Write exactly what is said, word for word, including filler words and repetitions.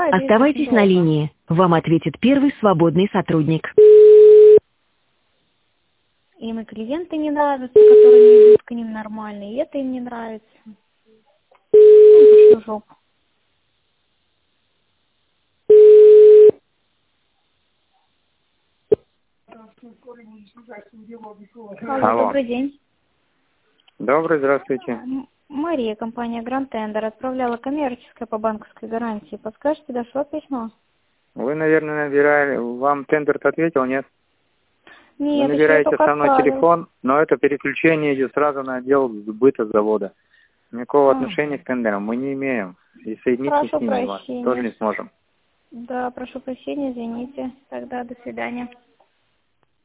Да, Оставайтесь на линии. Вам ответит первый свободный сотрудник. Им и клиенты не нравятся, которые не идут к ним нормально, и это им не нравится. Ну, жопу. Алло, Алло. добрый день. Добрый, здравствуйте. М- Мария, компания Grand Tender, отправляла коммерческое по банковской гарантии. Подскажете, дошло письмо? Вы, наверное, набирали... Вам тендер ответил, нет? Нет, Вы еще я набираете только со мной отправила. телефон, но это переключение идет сразу на отдел сбыта завода. Никакого А, отношения к тендерам мы не имеем. И соединить прошу с ними вас тоже прощения. не сможем. Да, прошу прощения, извините. Тогда до свидания.